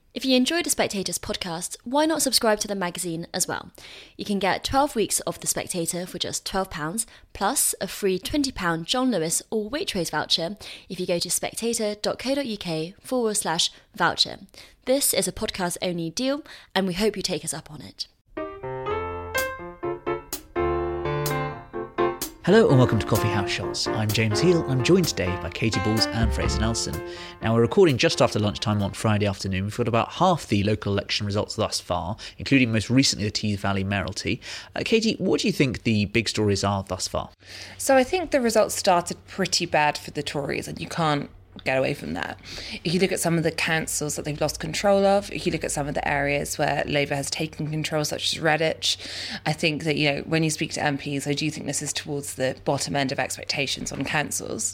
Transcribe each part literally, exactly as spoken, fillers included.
If you enjoy The Spectator's podcast, why not subscribe to the magazine as well? You can get twelve weeks of The Spectator for just twelve pounds, plus a free twenty pounds John Lewis or Waitrose voucher if you go to spectator.co.uk forward slash voucher. This is a podcast-only deal, and we hope you take us up on it. Hello and welcome to Coffee House Shots. I'm James Heal and I'm joined today by Katie Balls and Fraser Nelson. Now we're recording just after lunchtime on Friday afternoon. We've got about half the local election results thus far, including most recently the Tees Valley mayoralty. Uh, Katie, what do you think the big stories are thus far? So I think the results started pretty bad for the Tories, and you can't get away from that. If you look at some of the councils that they've lost control of, if you look at some of the areas where Labour has taken control, such as Redditch, I think that, you know, when you speak to M Ps, I do think this is towards the bottom end of expectations on councils.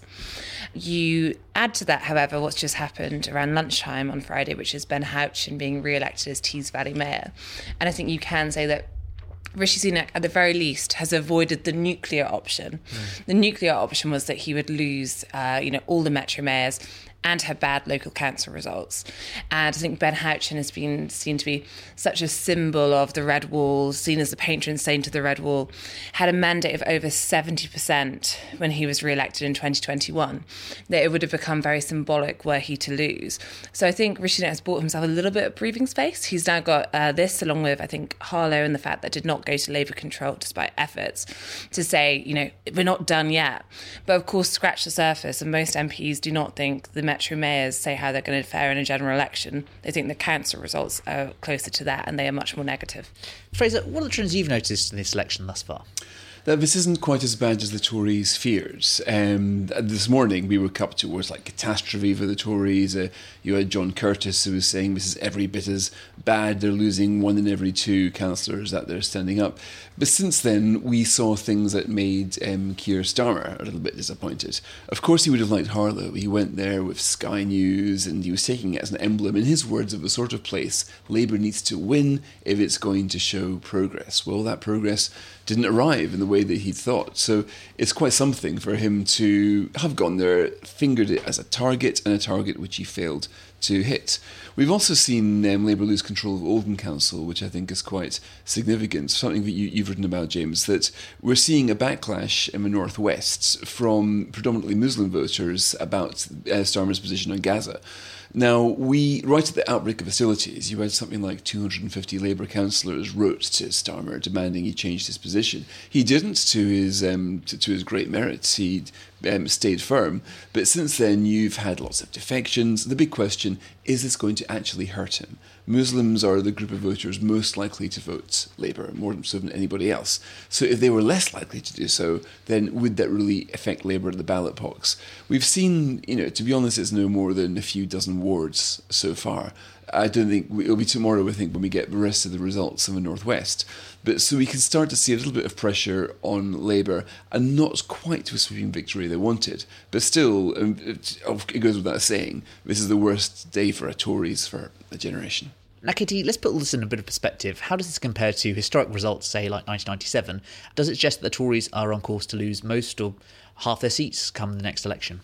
You add to that, however, what's just happened around lunchtime on Friday, which is Ben Houchen being re-elected as Tees Valley Mayor. And I think you can say that Rishi Sunak, at the very least, has avoided the nuclear option. Mm. The nuclear option was that he would lose, uh, you know, all the metro mayors and have bad local council results. And I think Ben Houchen has been seen to be such a symbol of the Red Wall, seen as the patron saint of the Red Wall, had a mandate of over seventy percent when he was re-elected in twenty twenty-one, that it would have become very symbolic were he to lose. So I think Rishi Sunak has bought himself a little bit of breathing space. He's now got uh, this, along with, I think, Harlow and the fact that it did not go to Labour control despite efforts to say, you know, we're not done yet. But of course, scratch the surface, and most M Ps do not think the metro mayors say how they're going to fare in a general election. They think the council results are closer to that, and they are much more negative. Fraser, what are the trends you've noticed in this election thus far? That this isn't quite as bad as the Tories feared. Um, this morning we woke up towards like catastrophe for the Tories. Uh, you had John Curtis who was saying this is every bit as bad. They're losing one in every two councillors that they're standing up. But since then we saw things that made um, Keir Starmer a little bit disappointed. Of course he would have liked Harlow. He went there with Sky News and he was taking it as an emblem, in his words, of the sort of place Labour needs to win if it's going to show progress. Well, that progress didn't arrive in the way that he thought. So it's quite something for him to have gone there, fingered it as a target, and a target which he failed to hit. We've also seen um, Labour lose control of Oldham Council, which I think is quite significant, something that you, you've written about, James, that we're seeing a backlash in the North West from predominantly Muslim voters about uh, Starmer's position on Gaza. Now, we, right at the outbreak of hostilities, you had something like two hundred fifty Labour councillors wrote to Starmer demanding he changed his position. He didn't, to his um, to, to his great merits. He um, stayed firm. But since then, you've had lots of defections. The big question, is this going to actually hurt him? Muslims are the group of voters most likely to vote Labour, more so than anybody else. So if they were less likely to do so, then would that really affect Labour at the ballot box? We've seen, you know, to be honest, it's no more than a few dozen wards so far. I don't think, we, it'll be tomorrow, I think, when we get the rest of the results in the North West. But so we can start to see a little bit of pressure on Labour, and not quite to a sweeping victory they wanted. But still, um, it, it goes without saying, this is the worst day for a Tories for a generation. Now, Katie, let's put all this in a bit of perspective. How does this compare to historic results, say, like nineteen ninety-seven? Does it suggest that the Tories are on course to lose most or half their seats come the next election?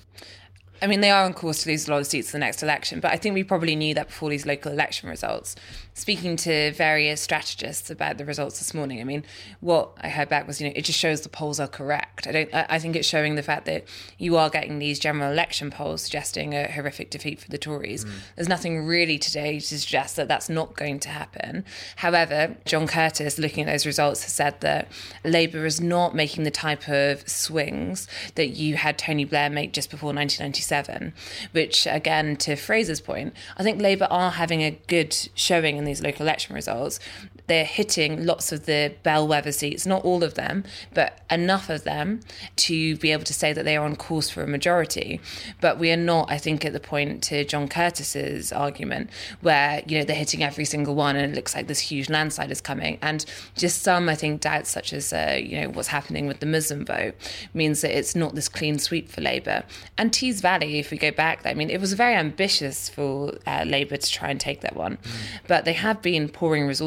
I mean, they are on course to lose a lot of seats in the next election, but I think we probably knew that before these local election results. Speaking to various strategists about the results this morning, I mean, what I heard back was, you know, it just shows the polls are correct. I don't. I think it's showing the fact that you are getting these general election polls suggesting a horrific defeat for the Tories. Mm. There's nothing really today to suggest that that's not going to happen. However, John Curtis, looking at those results, has said that Labour is not making the type of swings that you had Tony Blair make just before nineteen ninety-seven, which, again, to Fraser's point, I think Labour are having a good showing in these local election results. They're hitting lots of the bellwether seats, not all of them, but enough of them to be able to say that they are on course for a majority. But we are not, I think, at the point to John Curtis's argument where, you know, they're hitting every single one and it looks like this huge landslide is coming. And just some, I think, doubts such as, uh, you know, what's happening with the Muslim vote means that it's not this clean sweep for Labour. And Tees Valley, if we go back, I mean, it was very ambitious for uh, Labour to try and take that one. Mm. But they have been pouring resources into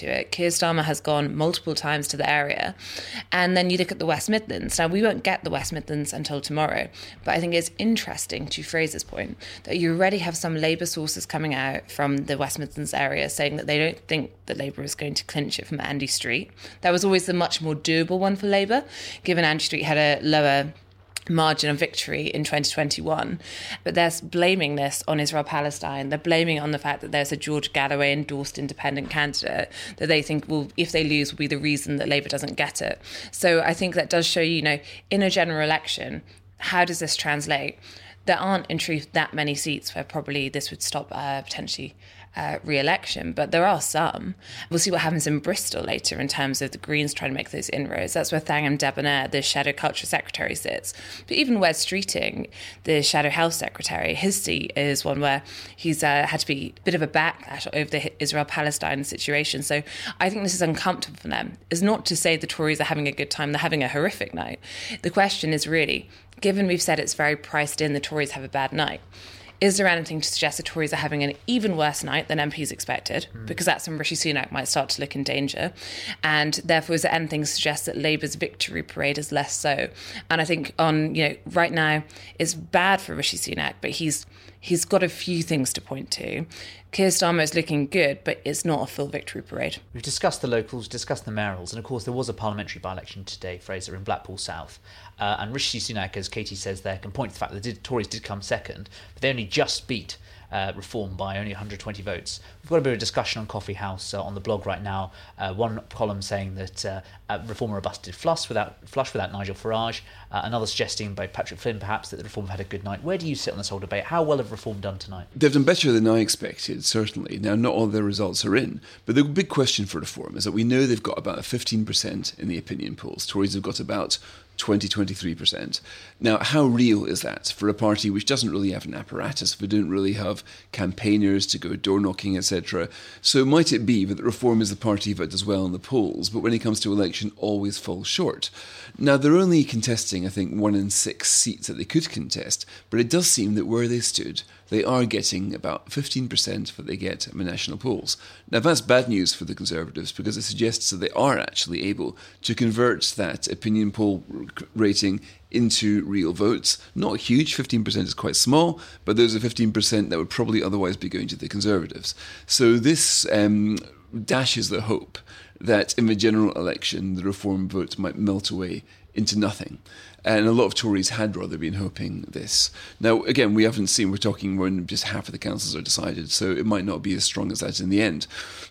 to it. Keir Starmer has gone multiple times to the area. And then you look at the West Midlands. Now, we won't get the West Midlands until tomorrow, but I think it's interesting, to Fraser's point, that you already have some Labour sources coming out from the West Midlands area saying that they don't think that Labour is going to clinch it from Andy Street. That was always the much more doable one for Labour, given Andy Street had a lower margin of victory in twenty twenty-one. But they're blaming this on Israel-Palestine. They're blaming it on the fact that there's a George Galloway endorsed independent candidate that they think will, if they lose, will be the reason that Labour doesn't get it. So I think that does show you, you know, in a general election, how does this translate? There aren't, in truth, that many seats where probably this would stop uh, potentially uh, re-election, but there are some. We'll see what happens in Bristol later in terms of the Greens trying to make those inroads. That's where Thangam Debonair, the Shadow Culture Secretary, sits. But even Wes Streeting, the Shadow Health Secretary, his seat is one where he's uh, had to be a bit of a backlash over the Israel-Palestine situation. So I think this is uncomfortable for them. It's not to say the Tories are having a good time, they're having a horrific night. The question is really, given we've said it's very priced in, the Tories have a bad night, is there anything to suggest the Tories are having an even worse night than M Ps expected? Mm. Because that's when Rishi Sunak might start to look in danger. And therefore, is there anything to suggest that Labour's victory parade is less so? And I think on, you know, right now, it's bad for Rishi Sunak, but he's he's got a few things to point to. Keir Starmer is looking good, but it's not a full victory parade. We've discussed the locals, discussed the mayorals, and of course there was a parliamentary by-election today, Fraser, in Blackpool South. Uh, and Rishi Sunak, as Katie says there, can point to the fact that the Tories did come second, but they only just beat uh, Reform by only one hundred twenty votes. We've got a bit of discussion on Coffee House uh, on the blog right now. Uh, one column saying that uh, uh, Reform are a busted flush without, flush without Nigel Farage. Uh, another suggesting by Patrick Flynn, perhaps, that the Reform have had a good night. Where do you sit on this whole debate? How well have Reform done tonight? They've done better than I expected, certainly. Now, not all their results are in, but the big question for Reform is that we know they've got about fifteen percent in the opinion polls. Tories have got about twenty, twenty-three percent. Now, how real is that for a party which doesn't really have an apparatus? We don't really have campaigners to go door knocking, et cetera. So might it be that Reform is the party that does well in the polls, but when it comes to election, always falls short? Now, they're only contesting, I think, one in six seats that they could contest, but it does seem that where they stood, they are getting about fifteen percent that they get in the national polls. Now, that's bad news for the Conservatives because it suggests that they are actually able to convert that opinion poll rating into real votes. Not huge, fifteen percent is quite small, but those are fifteen percent that would probably otherwise be going to the Conservatives. So this um, dashes the hope that in the general election, the Reform vote might melt away into nothing. And a lot of Tories had rather been hoping this. Now, again, we haven't seen, we're talking when just half of the councils are decided, so it might not be as strong as that in the end.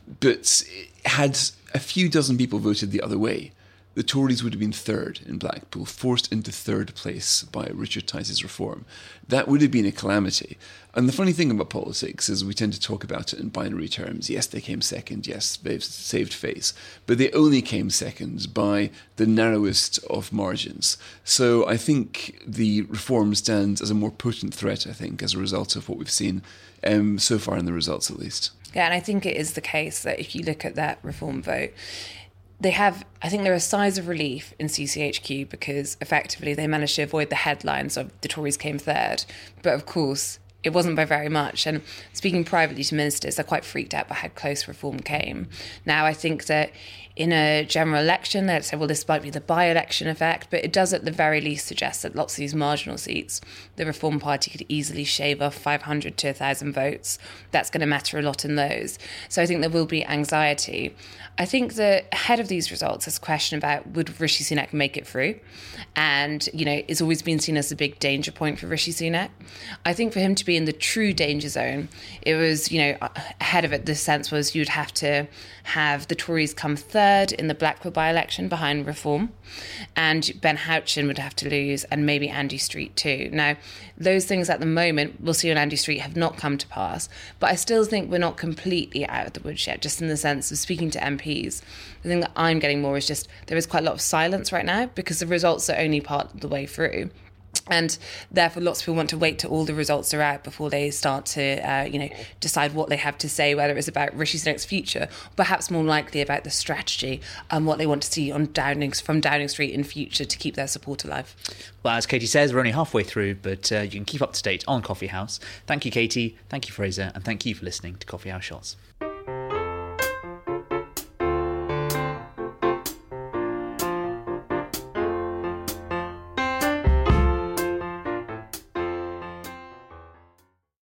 But had a few dozen people voted the other way, the Tories would have been third in Blackpool, forced into third place by Richard Tice's Reform. That would have been a calamity. And the funny thing about politics is we tend to talk about it in binary terms. Yes, they came second. Yes, they've saved face. But they only came second by the narrowest of margins. So I think the Reform stands as a more potent threat, I think, as a result of what we've seen um, so far in the results, at least. Yeah, and I think it is the case that if you look at that Reform vote, they have, I think there are signs of relief in C C H Q because effectively they managed to avoid the headlines of the Tories came third. But of course, it wasn't by very much. And speaking privately to ministers, they're quite freaked out by how close Reform came. Now, I think that in a general election, they'd say, well, this might be the by-election effect, but it does at the very least suggest that lots of these marginal seats, the Reform Party could easily shave off five hundred to one thousand votes. That's going to matter a lot in those. So I think there will be anxiety. I think that ahead of these results, there's a question about would Rishi Sunak make it through? And, you know, it's always been seen as a big danger point for Rishi Sunak. I think for him to be in the true danger zone, it was, you know, ahead of it, the sense was you'd have to have the Tories come third in the Blackpool by-election behind Reform, and Ben Houchen would have to lose, and maybe Andy Street too. Now, those things at the moment, we'll see on Andy Street, have not come to pass, but I still think we're not completely out of the woods yet, just in the sense of speaking to M Ps. The thing that I'm getting more is just there is quite a lot of silence right now because the results are only part of the way through. And therefore, lots of people want to wait till all the results are out before they start to, uh, you know, decide what they have to say, whether it's about Rishi Sunak's future, perhaps more likely about the strategy and what they want to see on Downing from Downing Street in future to keep their support alive. Well, as Katie says, we're only halfway through, but uh, you can keep up to date on Coffee House. Thank you, Katie. Thank you, Fraser. And thank you for listening to Coffee House Shots.